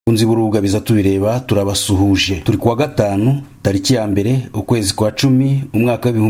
Kunzi burubuga bizatubireba turabasuhuje. Turi kuwa gatanu tariki ya mbere ukwezi kwa 10 umwaka wa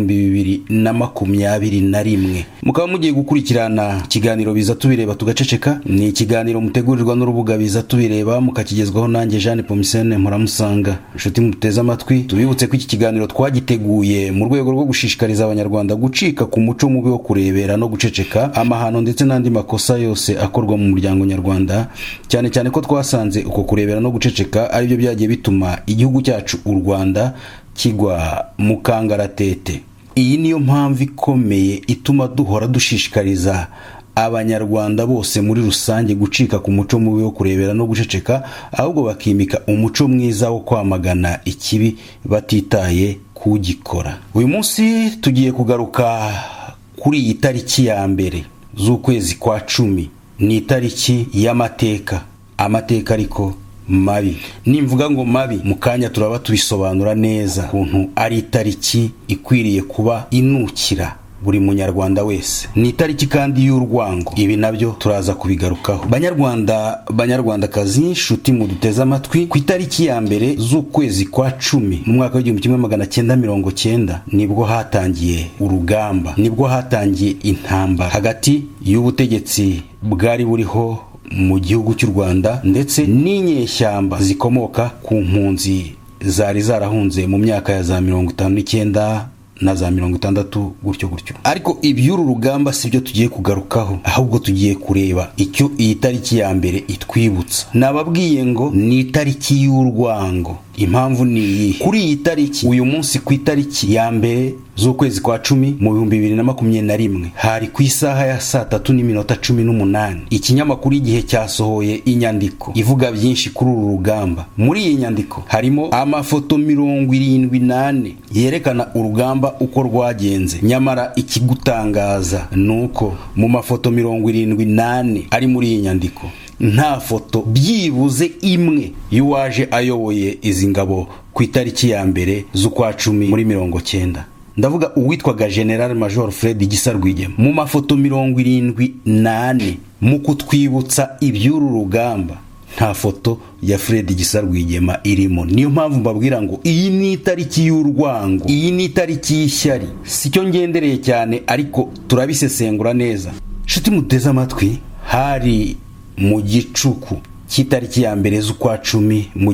2021. Mukaba mugiye gukurikirana ikiganiro bizatubireba tugaceceka. Ni ikiganiro mutegurirwa n'urubuga bizatubireba mukakigezwaho nanjye Jean Pomisene Mpuramusanga. Inshuti muteze amatwi, tubibutse ko iki kiganiro twagiteguye mu rwego rwo gushishikariza abanyarwanda gucika ku muco mubi wo kurebera no guceceka amahano ndetse n'andi makosa yose akorwa mu muryango nyarwanda, cyane cyane ko twasanze uko kurebera no guceceka ari byo byagiye bituma igihugu cyacu u Rwanda kigwa mu kangaratete. Iyi niyo mpamvu ikomeye ituma duhora dushishikariza abanyarwanda bose muri rusange gucika ku muco mubi wo kurebera no guceceka, ahubwo bakimika umuco mwiza wo kwamagana ikibi batitaye kugikora. Uyu munsi tugiye kugaruka kuri iyi tariki ya mbere z'ukwezi kwa 10. Ni itariki y'amateka, amateka ariko mabi. Nimvuga ngo mabi mukanya turaba tubisobanura neza kuntu ari itariki ikwiriye kuba inukira buri munyarwanda wese. Ni itariki kandi y'urwango, ibi nabyo turaza kubigarukaho. Banyarwandakazi, inshuti muduteze amatwi, ku itariki ya mbere z'ukwezi kwa 10 mu mwaka wa 1990 nibwo hatangiye urugamba, nibwo hatangiye intambara hagati y'ubutegetsi bwari buriho mu gihugu cy'u Rwanda ndetse n'inyeshyamba zikomoka ku mpunzi zari zarahunze mu myaka ya za 59 na za 60 gutyo. Ariko iby'uru rugamba sibyo tugiye kugarukaho, ahubwo tugiye kureba icyo iyi tariki ya mbere itwibutsa. Nababwiye ngo ni itariki y'urwango. Impamvu ni iyi: kuri iyi tariki, uyu munsi ku itariki ya mbere z'ukwezi kwa 10 mu 2021 hari ku isaha ya 3:18 ikinyamakuru Igihe cyasohoye inyandiko ivuga byinshi kuri uru rugamba. Muri iyi nyandiko harimo amafoto 78 yerekana urugamba uko rwagenze. Nyamara ikigutangaza nuko mu mafoto 78 ari muri iyi nyandiko nta foto byibuze imwe y'uwaje ayoboye izi ngabo ku itariki ya mbere z'ukwa 10 muri 90. Ndavuga uwitwaga General Major Fred Gisa Rwigema. Mu mafoto 78 mu kutwibutsa iby'uru rugamba nta foto ya Fred Gisa Rwigema irimo. Niyo mpamvu mbabwira ngo iyi ni itariki y'urwango, iyi ni itariki y'ishyari. Sicyo ngendereye cyane, ariko turabisesengura neza. Nshuti muteze amatwi, hari mu gicuku cy'itariki ya mbere z'ukwa 10 mu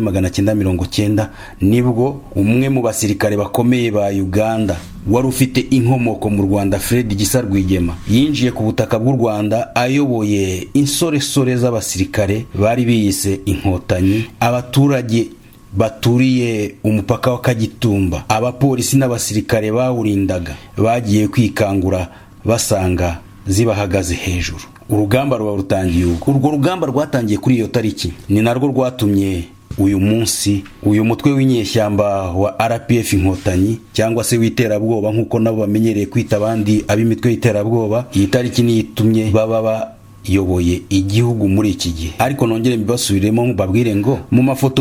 1990 nibwo umwe mu basirikare bakomeye ba Uganda wari ufite inkomoko mu Rwanda, Fred Gisa Rwigema, yinjiye ku butaka bw'u Rwanda ayoboye insoresore z'abasirikare bari biyise inkotanyi. Abaturage baturiye umupaka wa Kagitumba, abapolisi n'abasirikare bawurindaga bagiye kwikangura basanga zibahagaze hejuru. Urugamba ruba rutangiye. Urwo rugamba rwatangiye kuri iyo tariki, ni narwo rwatumye uyu munsi uyu mutwe w'inyeshyamba wa RPF inkotanyi cyangwa se witerabwoba nkuko nabo bamenyereye kwita abandi ab'imitwe y'iterabwoba, iyi tariki ni itumye baba yoboye igihugu muri iki gihe. Ariko nongere mbibasubiremo babwire ngo mu mafoto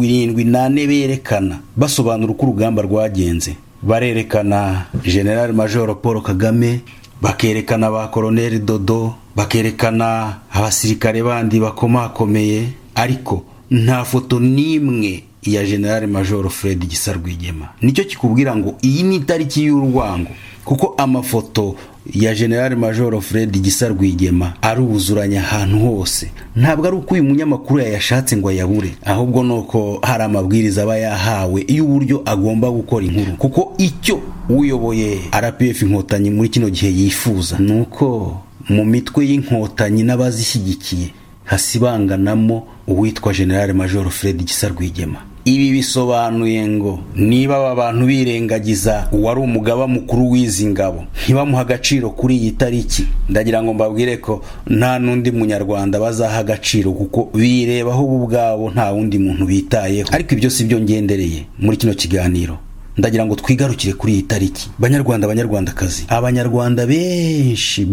78 berekana basobanura uko urugamba rwagenze. Barerekana General Major Paul Kagame, bakerekana ba Colonel Dodo, bakerekana abasirikare bandi bakomakomeye, ariko nta foto nimwe ya General Major Fred Gisa Rwigema. Nicyo kikubwira ngo iyi ni itariki y'urwango, kuko amafoto ya General Major Fred Gisa Rwigema aruzuranya ahantu hose. Ntabwo ari uko uyu munyamakuru yayashatse ngo ayabure, ahubwo nuko hari amabwiriza aba yahawe y'uburyo agomba gukora inkuru. Kuko icyo uyoboye RPF inkotanyi muri kino gihe yifuza nuko mu mitwe y'inkotanyi n'abazishyigikiye hasibanganamo uwitwa General Major Fred Gisa Rwigema. Ibi bisobanuye ngo niba aba bantu birengagiza uwari umugaba mukuru w'izi ngabo, ntibamuha agaciro kuri iyi tariki, ndagira ngo mbabwire ko nta nundi munyarwanda bazaha agaciro, kuko birebaho ubwabo, nta wundi muntu bitayeho. Ariko ibyo si byo ngendereye muri kino kiganiro. Ndagira ngo twigarukire kuri iyi tariki. Banyarwandakazi, abanyarwanda benshi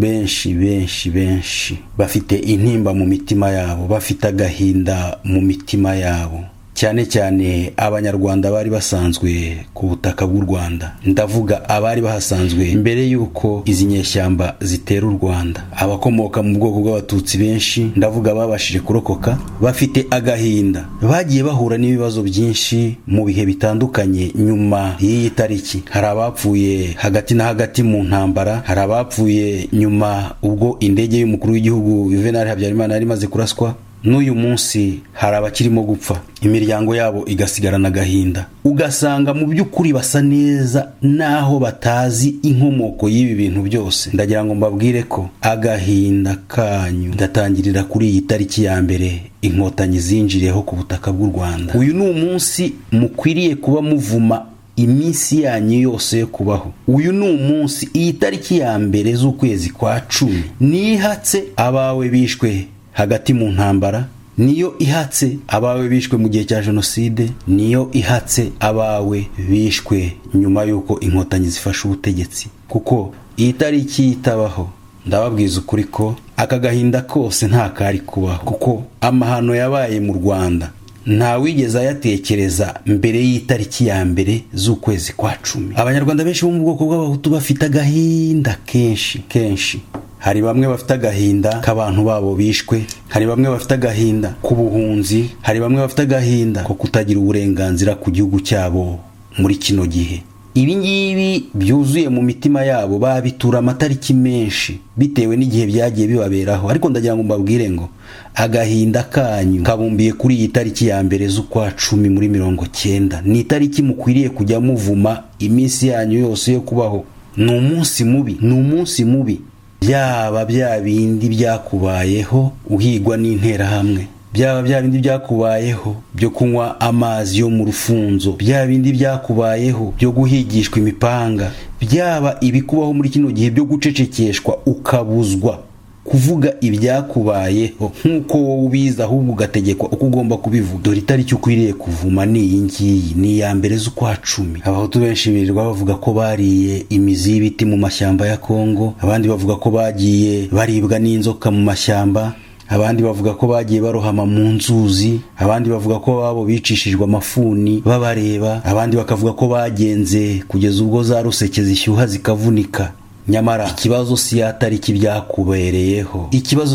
bafite intimba mu mitima yabo, bafite agahinda mu mitima yabo, cyane cyane abanyarwanda bari basanzwe ku butaka bw'u Rwanda. Ndavuga abari bahasanzwe mbere yuko izi nyeshyamba zitera u Rwanda. Abakomoka mu bwoko bw'abatutsi benshi, ndavuga babashije kurokoka, bafite agahinda. Bagiye bahura n'ibibazo byinshi mu bihe bitandukanye nyuma y'iyi tariki. Hari abapfuye hagati na hagati mu ntambara, hari abapfuye nyuma ubwo indege y'umukuru w'igihugu Juvenal Habyarimana yari imaze kuraswa. N'uyu munsi hari abakirimo gupfa, imiryango yabo igasigarana agahinda. Ugasanga mu by'ukuri basa neza naho batazi inkomoko y'ibi bintu byose. Ndagira ngo mbabwire ko agahinda kanyu gatangirira kuri iyi tariki ya mbere inkotanyi zinjiriyeho ku butaka bw'u Rwanda. Uyu ni umunsi mukwiriye kuba muvuma iminsi yanyu yose yo kubaho. Uyu ni umunsi, iyi tariki ya mbere z'ukwezi kwa 10 nihatse abawe bishwe hagati mu ntambara, niyo ihatse abawe bishwe mu gihe cya jenoside, niyo ihatse abawe bishwe nyuma yuko inkotanyi zifashe ubutegetsi. Kuko iyi tariki itabaho, ndababwiza ukuri ko aka gahinda kose nta kari kubaho. Kuko amahano yabaye mu Rwanda nta wigeze ayatekereza mbere y'itariki ya mbere z'ukwezi kwa 10. Abanyarwanda benshi bo mu bwoko bw'abahutu bafite agahinda kenshi. Hari bamwe bafite agahinda k'abantu babo bishwe, hari bamwe bafite agahinda k'ubuhunzi, hari bamwe bafite agahinda ko kutagira uburenganzira ku gihugu cyabo muri kino gihe. Ibi ngibi byuzuye mu mitima yabo, babitura amatariki menshi bitewe n'igihe byagiye bibaberaho. Ariko ndagira ngo mbabwire ngo agahinda kanyu kabumbiye kuri iyi tariki ya mbere z'ukwa 10 muri 90. Ni itariki mukwiriye kujya muvuma iminsi yanyu yose yo kubaho. Ni umunsi mubi. Byaba bya bindi byakubayeho uhigwa n'interahamwe, byaba bya bindi byakubayeho byo kunywa amazi yo mu rufunzo, byaba bindi byakubayeho byo guhigishwa imipanga, byaba ibikubaho muri kino gihe byo gucecekeshwa ukabuzwa kuvuga ibyakubayeho nk'uko wowe ubizi, ahubwo ugategekwa uko ugomba kubivuga. Dore itariki ukwiriye kuvuma ni iyi ngiyi, ni iya mbere z'ukwa 10. Abahutu benshi birirwa bavuga ko bariye imizi y'ibiti mu mashyamba ya Kongo, abandi bavuga ko bagiye baribwa n'inzoka mu mashyamba, abandi bavuga ko bagiye barohama mu nzuzi, abandi bavuga ko babo bicishijwe amafuni babareba, abandi bakavuga ko bagenze kugeza ubwo za ruseke zishyuha zikavunika. Nyamara ikibazo si ya tariki byakubereyeho,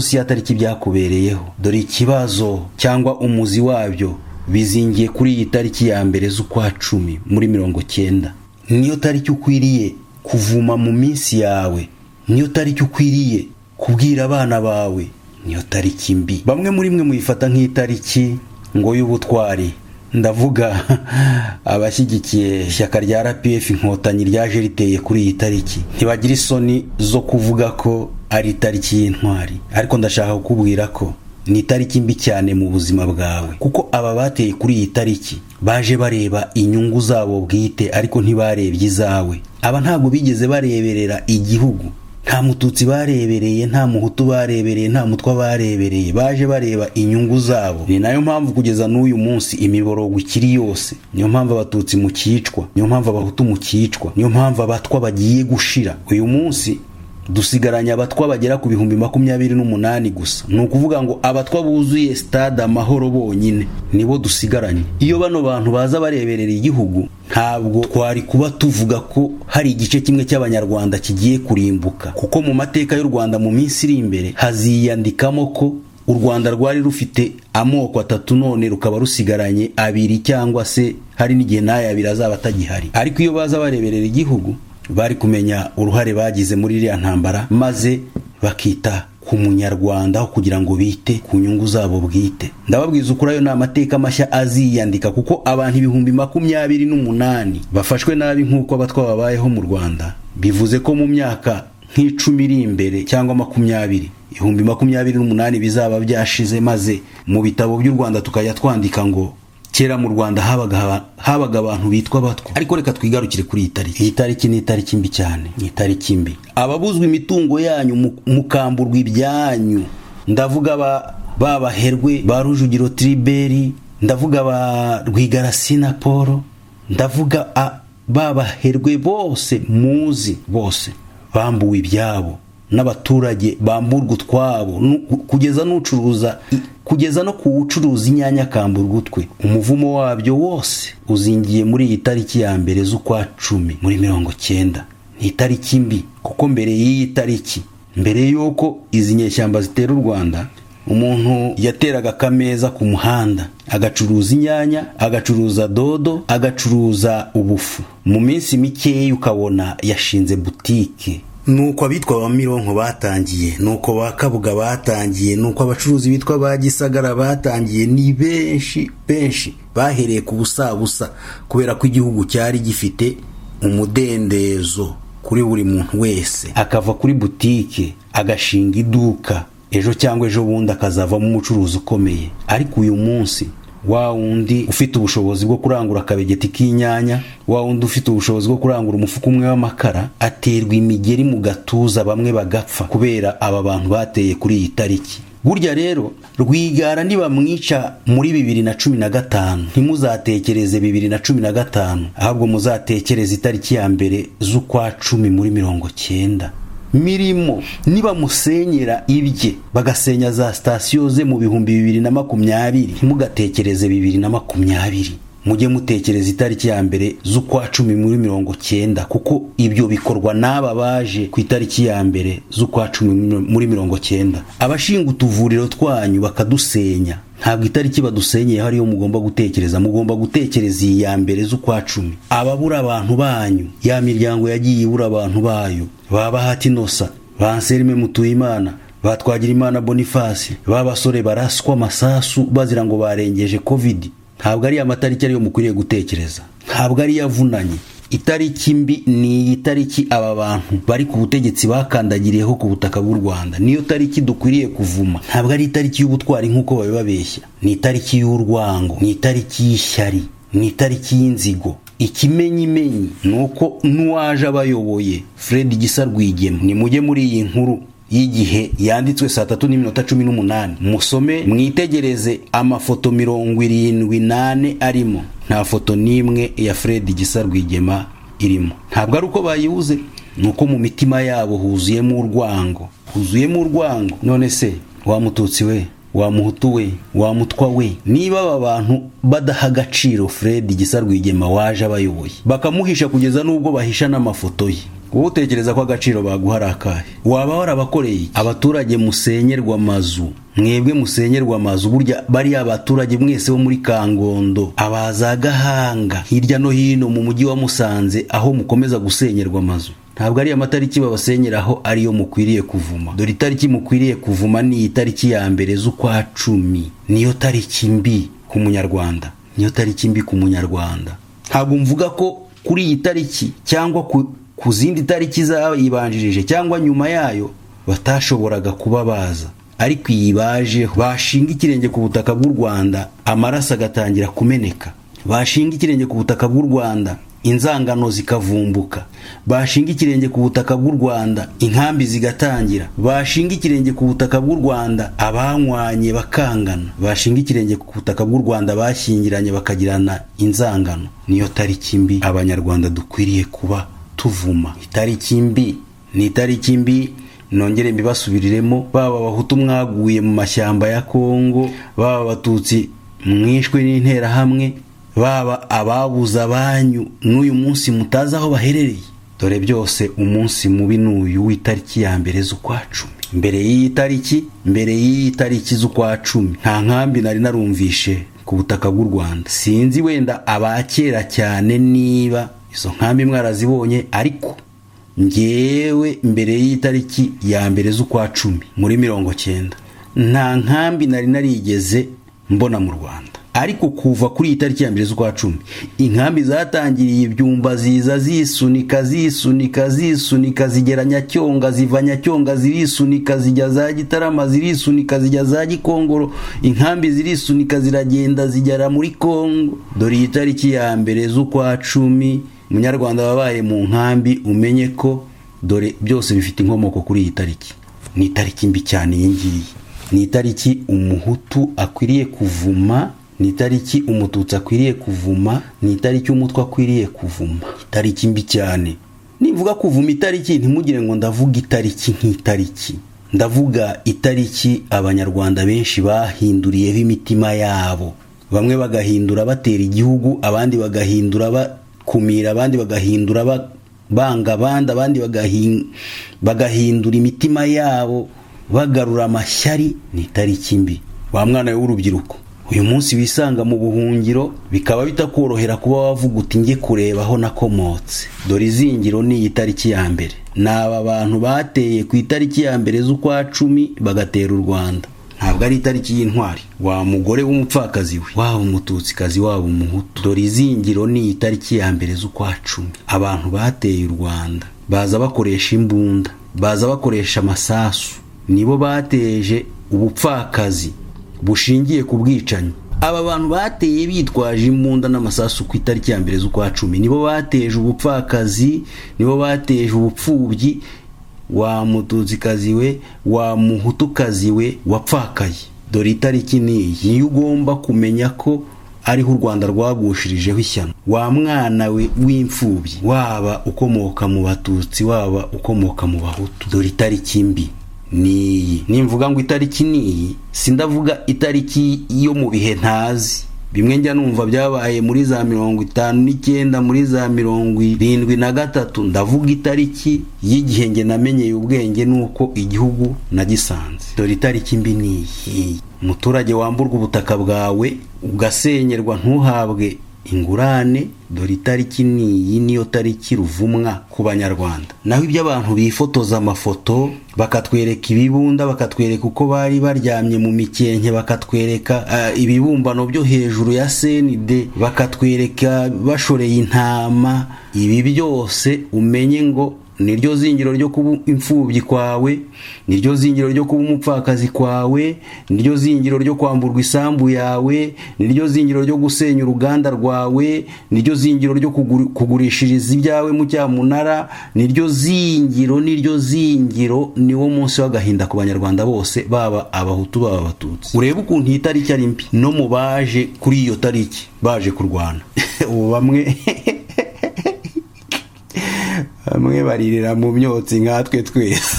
dore ikibazo cyangwa umuzi wabyo bizingiye kuri iyi tariki ya mbere z'ukwa 10 muri 90. Niyo tariki ukwiriye kuvuma mu minsi yawe, niyo tariki ukwiriye kubwira abana bawe, niyo tariki mbi. Bamwe muri mwe muyifata nk'itariki ngo y'ubutwari. Ndavuga abashyigikiye ishyaka rya RPF inkotanyi ryaje riteye kuri iyi tariki. Ntibagira isoni zo kuvuga ko ari itariki y'intwari. Ariko ndashaka kukubwira ko ni itariki mbi cyane mu buzima bwawe. Kuko aba bateye kuri iyi tariki baje bareba inyungu zabo bwite, ariko ntibarebye izawe. Aba ntabwo bigeze bareberera igihugu. Nta mututsi barebereye, nta muhutu barebereye, nta mutwa barebereye. Baje bareba inyungu zabo. Ni nayo mpamvu kugeza n'uyu munsi imiborogo ikiri yose. Niyo mpamvu abatutsi mukicwa, niyo mpamvu abahutu mukicwa, niyo mpamvu abatwa bagiye gushira. Uyu munsi dusigaranye abatwa bagera ku 28,000 gusa. Ni ukuvuga ngo abatwa buzuye stade Amahoro bonyine nibo dusigaranye. Iyo bano bantu baza bareberera igihugu, ntabwo twari kuba tuvuga ko hari igice kimwe cy'abanyarwanda kigiye kurimbuka. Kuko mu mateka y'u Rwanda mu minsi iri imbere haziyandikamo ko u Rwanda rwari rufite amoko 3, none rukaba rusigaranye 2 cyangwa se hari n'igihe nayo 2 azaba atagihari. Ariko iyo baza bareberera igihugu, bari kumenya uruhare bagize muri iriya ntambara, maze bakita ku munyarwanda aho kugira ngo bite ku nyungu zabo bwite. Ndababwiza ukuri, ayo ni amateka mashya aziyandika. Kuko abantu 28,000 bafashwe nabi nk'uko abatwa babayeho mu Rwanda, bivuze ko mu myaka nk'icumi iri imbere cyangwa 20, 28,000 bizaba byashize, maze mu bitabo by'u Rwanda tukajya twandika ngo kera mu Rwanda habaga abantu bitwa batwa. Ariko reka twigarukire kuri iyi tariki. Iyi tariki ni itariki mbi cyane, ni itariki mbi. Ababuzwa imitungo yanyu mukamburwa ibyanyu, ndavuga babaherwe ba Rujugiro Tribert, ndavuga ba Rwigarasina Paul, ndavuga babaherwe bose muzi, bose bambuwe ibyabo n'abaturage bamburwa utwabo, kugeza no kuwucuruza inyanya akamburwa utwe. Umuvumo wabyo wose uzingiye muri iyi tariki ya mbere z'ukwa 10 muri 1990. Ni itariki mbi kuko mbere y'iyi tariki, mbere yuko izi nyeshyamba zitera u Rwanda, umuntu yateraga akameza ku muhanda agacuruza inyanya, agacuruza dodo, agacuruza ubufu. Mu minsi mikeya ukabona yashinze butike. Nuko abitwa ba Mironko batangiye, nuko ba Kabuga batangiye, nuko abacuruzi bitwa ba Gisagara batangiye. Ni benshi bahereye ku busabusa kubera ko igihugu cyari gifite umudendezo kuri buri muntu wese, akava kuri butike agashinga iduka, ejo cyangwa ejo bundi akazavamo umucuruzi ukomeye. Ariko uyu munsi wa wundi ufite ubushobozi bwo kurangura akabegeti k'inyanya, wa wundi ufite ubushobozi bwo kurangura umufuka umwe w'amakara, aterwa imigeri mu gatuza, bamwe bagapfa kubera aba bantu bateye kuri iyi tariki. Burya rero Rwigara nibamwica muri 2015, ntimuzatekereze 2015, ahubwo muzatekereze itariki ya mbere z'ukwa 10 muri 1990. Mirimo niba musenyera ibye bagasenya za sitasiyo ze mu 2020, ntimugatekereze 2020, mujye mutekereza itariki ya mbere z'ukwa 10 muri 1990, kuko ibyo bikorwa n'aba baje ku itariki ya mbere z'ukwa 10 muri 1990. Abashinga utuvuriro twanyu bakadusenya, ntabwo itariki badusenyeye hariyo mugomba gutekereza. Mugomba gutekereza iyi ya mbere z'ukwa 10. Ababura abantu banyu, ya miryango yagiye ibura abantu bayo, baba Hati Nosa, Banserime Mutuyimana, batwagira Imana Boniface, babasore baraswa amasasu bazira ngo barengeje covid. Ntabwo ari amatariki ariyo mukwiriye gutekereza, ntabwo ari yavunanye. Itariki mbi ni itariki aba bantu bari ku butegetsi bakandagiriyeho ku butaka bw'u Rwanda. Niyo tariki dukwiriye kuvuma. Ntabwo ari itariki y'ubutwari nk'uko babibabeshya, ni itariki y'urwango, ni itariki y'ishyari, ni itariki y'inzigo. Ikimenyimenyi nuko n'uwaje abayoboye Fred Gisa Rwigema, ni mujye muri iyi nkuru y'igihe yanditswe 3:18, musome mwitegereze amafoto 78 arimo. Nta foto nimwe ya Fred Gisa Rwigema irimo. Ntabwo ari uko bayibuze, nuko mu mitima yabo huzuyemo urwango, None se wa Mututsi we, wa Muhutu we, wa Mutwa we, niba aba bantu badaha agaciro Fred Gisa Rwigema waje abayoboye, bakamuhisha kugeza n'ubwo bahisha n'amafoto ye, wowe utekereza ko agaciro baguhara akahe? Waba warabakoreye? Abaturage musenyerwa amazu, mwebwe musenyerwa amazu. Burya bari abaturage mwese bo muri Kangondo, abaza Gahanga, hirya no hino mu mujyi wa Musanze, aho mukomeza gusenyerwa amazu. Ntabwo ari amatariki babasenyeraho ariyo mukwiriye kuvuma. Dore itariki mukwiriye kuvuma ni itariki ya mbere z'ukwa 10. Niyo tariki mbi ku munyarwanda, Ntabwo mvuga ko kuri iyi tariki cyangwa ku zindi tariki zayibanjirije cyangwa nyuma yayo batashoboraga kuba baza, ariko iyi baje, bashinga ikirenge ku butaka bw'u Rwanda, amaraso agatangira kumeneka. Bashinga ikirenge ku butaka bw'u Rwanda, inzangano zikavumbuka. Bashinga ikirenge ku butaka bw'u Rwanda, inkambi zigatangira. Bashinga ikirenge ku butaka bw'u Rwanda, abanywanye bakangana. Bashinga ikirenge ku butaka bw'u Rwanda, bashyingiranye bakagirana inzangano. Niyo tariki mbi abanyarwanda dukwiriye kuba tuvuma. Ni itariki mbi, nongere mbibasubiriremo. Baba Abahutu mwaguye mu mashyamba ya Kongo, baba Abatutsi mwishwe n'intera hamwe, baba ababuza abanyu n'uyu munsi mutazi aho baherereye. Dore byose umunsi mubi n'uyu w'itariki ya mbere z'ukwa 10. Mbere y'iyi tariki z'ukwa 10 nta nkambi nari narumvishe ku butaka bw'u Rwanda. Sinzi wenda abakera cyane niba izo nkambi mwarazibonye, ariko ngewe mbere y'itariki ya mbere z'ukwa 10 muri 1990 nta nkambi nari narigeze mbona mu Rwanda. Ariko kuva kuri iyi tariki ya mbere z'ukwa 10 inkambi zatangiriye ibyumba ziza zisunika zigera Nyacyonga, ziva Nyacyonga zirisunika zijya za Gitarama, zirisunika zijya za Gikongoro, inkambi zirisunika ziragenda zigera muri Kongo. Dore iyi tariki ya mbere z'ukwa 10 Munyarwanda wabaye mu nkambi umenye ko dore byose bifite inkomoko kuri iyi tariki. Ni itariki mbi cyane iyi ngiyi. Ni itariki Umuhutu akwiriye kuvuma, ni itariki Umututsi akwiriye kuvuma, ni itariki Umutwa akwiriye kuvuma. Itariki mbi cyane. nivuga kuvuma itariki ntimugire ngo ndavuga itariki nk'itariki, ndavuga itariki abanyarwanda benshi bahinduriyeho imitima yabo. Bamwe bagahindura batera igihugu, abandi bagahindura bakumira, abandi bagahindura banga abandi bagahindura imitima yabo bagarura amashyari. Ni itariki mbi. Wa mwana w'urubyiruko, uyu munsi wisanga mu buhungiro, bikaba bitakorohera kuba wavuga uti nge kureba aho nakomotse. Dore izingiro ni iyi tariki ya mbere. N'aba bantu bateye ku itariki ya mbere z'ukwa 10 bagatera u Rwanda. Ntabwo ari itariki y'intwari. Wa mugore w'umupfakazi we, waba umututsikazi waba umuhutu. Dore izingiro ni iyi tariki ya mbere z'ukwa 10. Abantu bateye u Rwanda baza bakoresha imbunda, baza bakoresha amasasu, nibo bateje ubupfakazi bushingiye ku bwicanyi. Aba bantu bateye bitwaje imbunda n'amasasu ku itariki ya mbere z'ukwa 10 nibo bateje ubupfakazi, nibo bateje ubupfubyi. Wa mututsikazi we, wa muhutukazi we wapfakaye. Dore itariki niyo ugomba kumenya ko ariho u Rwanda rwagushirijeho ishyano. Wa mwana we w'imfubyi, waba ukomoka mu Batutsi waba ukomoka mu Bahutu, dore itariki mbi niyi. Nimvuga ngo itariki niyi, sindavuga itariki yo mu bihe ntazi. Bimwe njya numva byabaye muri za 59 muri za 73. Ndavuga itariki y'igihe nge namenyeye ubwenge nuko igihugu nagisanze. Dore itariki mbi niyi. Umuturage wamburwa ubutaka bwawe ugasenyerwa ntuhabwe ingurane. Dore itariki niyi, niyo tariki ruvumwa ku banyarwanda. Naho ibyo abantu bifotoza amafoto bakatwereka ibibunda, bakatwereka uko bari baryamye mu mikenke, bakatwereka ibibumbano byo hejuru ya CND, bakatwereka bashoreye intama. Ibi byose umenye ngo niryo zingiro ryo kuba imfubyi kwawe, niryo zingiro ryo kuba umupfakazi kwawe, niryo zingiro ryo kwamburwa isambu yawe, niryo zingiro ryo gusenya uruganda rwawe, niryo zingiro ryo kugurishiriza ibyawe mu cyamunara, niryo zingiro niwo munsi w'agahinda ku banyarwanda bose, baba abahutu baba abatutsi. Urebe ukuntu iyi tariki ari mbi. No mu baje kuri iyo tariki baje kurwana ubu bamwe baririra mu myotsi nkatwe twese.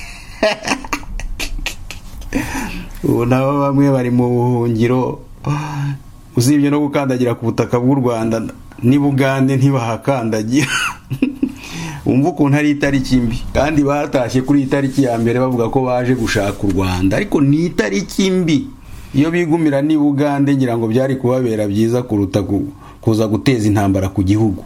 Ubu nabo bamwe bari mu buhungiro, usibye no gukandagira ku butaka bw'u Rwanda ni Bugande ntibahakandagira. Umva ukuntu ari itariki mbi. Kandi batashye kuri itariki ya mbere bavuga ko baje gushaka u Rwanda, ariko ni itariki mbi. Iyo bigumira ni Bugande ngira ngo byari kubabera byiza kuruta kuza guteza intambara ku gihugu.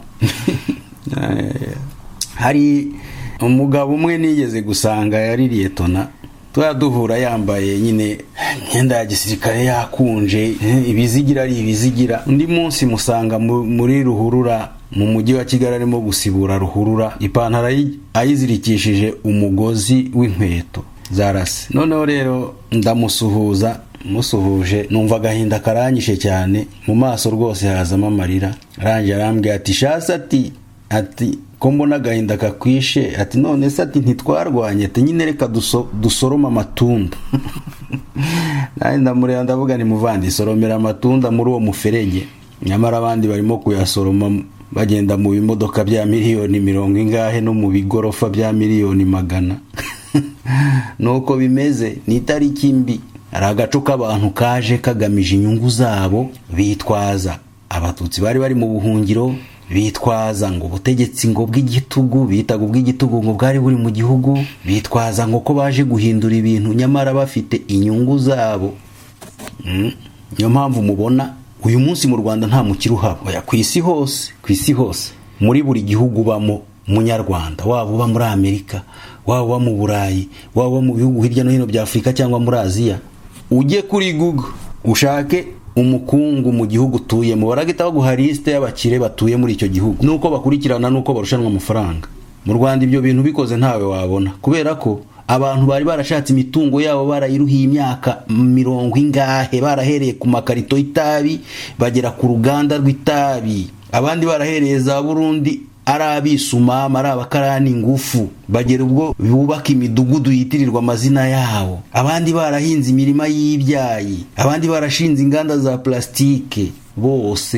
Hari umugabo umwe nigeze gusanga yari liyetona, duhura yambaye nyine imyenda ya gisirikare yakunje, ibizigira ari ibizigira. Undi munsi musanga muri ruhurura mu mujyi wa Kigali arimo gusibura ruhurura, ipantaro ayizirikishije umugozi w'inkweto zarase. Noneho rero musuhuje numva agahinda karanyishe cyane, mu maso rwose hazamo amarira. Arangije arambwira ati shasa ati ko mbona agahinda kakwishe, ati none se ati ntitwarwanye, ati nyine reka dusoroma amatunda. Naye ndamureba ndavuga ni muvandi, soromera amatunda muri uwo muferege. Nyamara abandi barimo kuyasoroma bagenda mu bimodoka bya miliyoni 40 no mu bigorofa bya miliyoni 100. Nuko bimeze. Ni itariki mbi. Ari agaco k'abantu kaje kagamije inyungu zabo, bitwaza abatutsi bari mu buhungiro, bitwaza ngo ubutegetsi ngo bw'igitugu, bitaga ubw'igitugu ngo bwari buri mu gihugu, bitwaza ngo ko baje guhindura ibintu, nyamara bafite inyungu zabo. Niyo mpamvu mubona uyu munsi mu Rwanda nta mukiri uhaba. Oya, ku isi hose muri buri gihugu bamo munyarwanda, waba uba muri Amerika, waba uba mu Burayi, waba uba mu bihugu hirya no hino bya Afurika cyangwa muri Aziya, ujye kuri Google ushake umukungu mu gihugu tuyemo, baragita baguha liste y'abakire batuye muri icyo gihugu, nuko bakurikirana nuko barushanwa amafaranga. Mu Rwanda ibyo bintu bikoze ntawe wabona, kubera ko abantu bari barashatse imitungo yabo barayiruhiye imyaka 40, barahereye ku makarito y'itabi bagera ku ruganda rw'itabi, abandi barahereye za Burundi ari abisumama, ari abakarani ngufu, bagera ubwo bubaka imidugudu yitirirwa amazina yabo, abandi barahinze imirima y'ibyayi, abandi barashinze inganda za plastike. Bose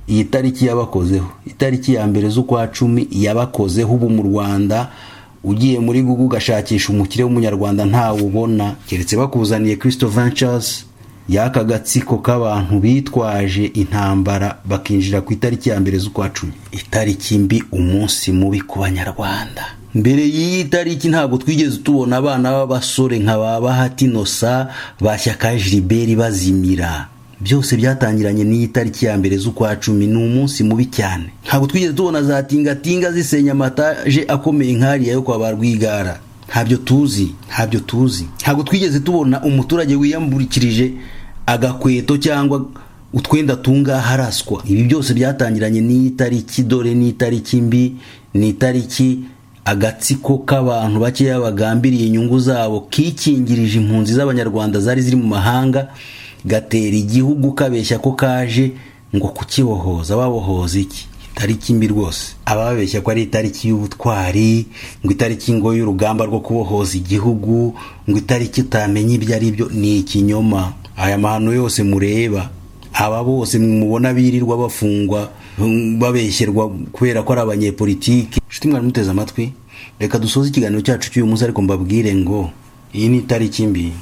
iyi tariki yabakozeho, itariki ya mbere z'ukwa 10 yabakozeho. Ubu mu Rwanda ugiye muri Google ugashakisha umukire w'umunyarwanda ntawe ubona, keretse bakuzaniye Crystal Ventures yaka gatsiko k'abantu bitwaje intambara bakinjira ku itariki ya mbere z'ukwa 10. Itariki mbi, umunsi mubi ku banyarwanda. Mbere y'iyi tariki ntabwo twigeze tubona abana b'abasore nka Bahati Innocent, Bashyaka Gilbert bazimira. Byose byatangiranye n'iyi tariki ya mbere z'ukwa 10. Ni umunsi mubi cyane. Ntabwo twigeze tubona za tingatinga zisenya amataje akomeye nk'ariya yo kwa Barwigara. Ntabyo tuzi. Ntabwo twigeze tubona umuturage wiyamburikirije agakweto cyangwa utwenda tunga haraswa. Ibi byose byatangiranye n'iyi tariki. Dore ni itariki mbi, ni itariki agatsiko k'abantu bakeya bagambiriye inyungu zabo kikingirije impunzi z'abanyarwanda zari ziri mu mahanga, gatera igihugu kabeshya ko kaje ngo kukibohoza. Babohoza iki? Itariki mbi rwose. Ababeshya ko ari itariki y'ubutwari, ngo itariki ngo y'urugamba rwo kubohoza igihugu, ngo itariki utamenye ibyo ari byo, ni ikinyoma. Aya mahano yose mureba, aba bose mubona birirwa bafungwa babeshyerwa kubera ko ari abanyepolitiki. Nshuti mwari muteze amatwi, reka dusoze ikiganiro cyacu cy'uyu munsi, ariko mbabwire ngo iyi ni itariki mbi.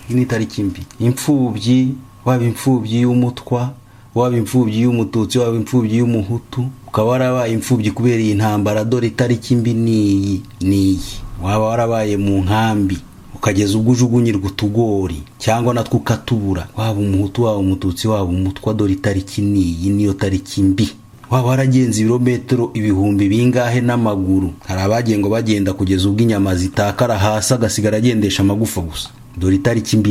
Imfubyi, waba imfubyi y'umutwa, waba imfubyi y'umututsi, waba imfubyi y'umuhutu, ukaba warabaye imfubyi kubera iyi ntambara, dore itariki mbi niyi. Waba warabaye mu nkambi ukageza ubwo ujugunyirwa utugori cyangwa natwo ukatubura, waba umuhutu, waba umututsi, waba umutwa, dore itariki niyo tariki mbi. Waba waragenze ibirometero ibihumbi bingahe n'amaguru, hari abagiye ngo bagenda kugeza ubwo inyama zitakara hasi agasigara agendesha amagufa gusa, dore itariki mbi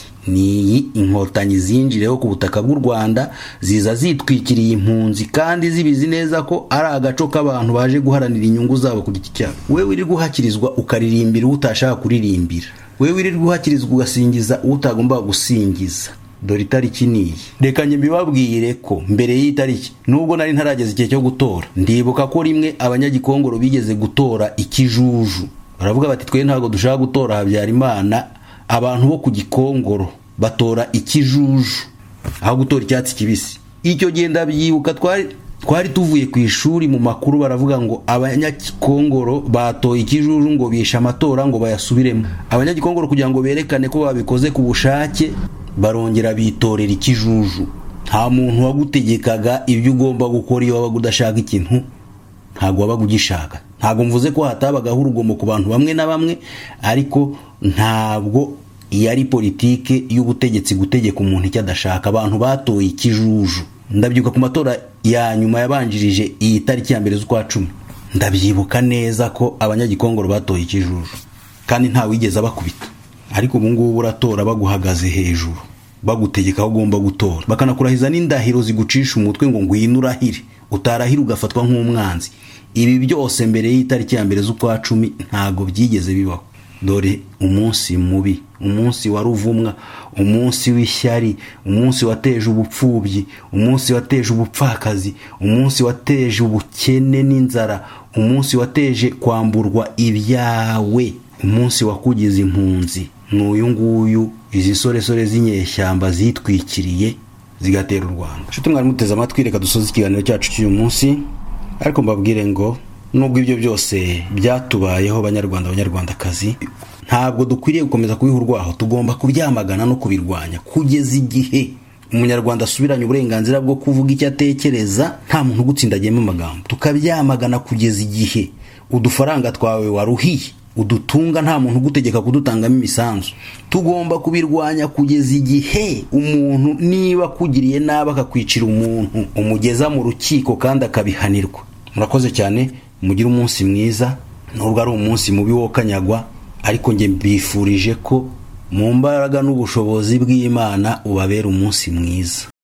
niyi. Inkotanyi zinjireho ku butaka bw'u Rwanda, ziza zitwikiriye impunzi kandi zibizi neza ko ari agaco k'abantu baje guharanira inyungu zabo ku giti cyabo. Wewe uri guhakirizwa ukaririmbira utashaka kuririmbira, wewe uri guhakirizwa ugasingiza utagomba gusingiza, dore itariki niyi. Reka njye mbibabwire ko mbere y'iyi tariki, nubwo nari ntarageze igihe cyo gutora, ndibuka ko rimwe abanyagikongoro bigeze gutora ikijuju. Baravuga bati twe ntago dushaka gutora Habyarimana, abantu bo ku Gikongoro batora ikijuju aho gutora icyatsi kibisi. Icyo gihe ndabyibuka, twari tuvuye ku ishuri, mu makuru baravuga ngo abanyagikongoro batoye ikijuju ngo bisha amatora ngo bayasubiremo. Abanyagikongoro kugira ngo berekane ko babikoze ku bushake, barongera bitorera ikijuju. Nta muntu wagutegekaga ibyo ugomba gukora. Iyo wabaga udashaka ikintu ntago wabaga ugishaka. Ntago mvuze ko hatabagaho urugomo ku bantu bamwe na bamwe, ariko ntabwo yari politike y'ubutegetsi gutegeka umuntu icyo adashaka. Abantu batoye ikijuju. Ndabyibuka ku matora ya nyuma yabanjirije iyi tariki ya mbere z'ukwa 10, ndabyibuka neza ko abanyagikongoro batoye ikijuju kandi nta wigeze abakubita. Ariko ubu ngubu uratora baguhagaze hejuru, bagutegeka aho ugomba gutora, bakanakurahiza n'indahiro zigucisha umutwe ngo ngwino urahire, utarahira ugafatwa nk'umwanzi. Ibi byose mbere y'itariki ya mbere z'ukwa 10 ntago byigeze bibaho. Dore umunsi mubi, umunsi wa ruvumwa, umunsi w'ishyari, umunsi wateje ubupfubyi, umunsi wateje ubupfakazi, umunsi wateje ubukene n'inzara, umunsi wateje kwamburwa ibyawe, umunsi wakugize impunzi. N'uyu nguyu izi soresore z'inyeshyamba zitwikiriye zigatera u Rwanda. Nshuti mwari muteze amatwi, reka dusoze ikiganiro cyacu cy'uyu munsi, ariko mbabwire ngo nubwo ibyo byose byatubayeho banyarwandakazi, ntabwo dukwiriye gukomeza kubihurwaho. Tugomba kubyamagana no kubirwanya kugeza igihe umunyarwanda asubiranye uburenganzira bwo kuvuga icyo atekereza, nta muntu ugutsindagiyemo amagambo. Tukabyamagana kugeza igihe udufaranga twawe waruhiye udutunga nta muntu ugutegeka kudutangamo imisanzu. Tugomba kubirwanya kugeza igihe umuntu niba kugiriye nabi akakwicira umuntu umugeza mu rukiko kandi akabihanirwa. Murakoze cyane, mugire umunsi mwiza. Nubwo ari umunsi mubi wo kanyagwa, ariko nge mbifurije ko mu mbaraga n'ubushobozi bw'Imana ubabera umunsi mwiza.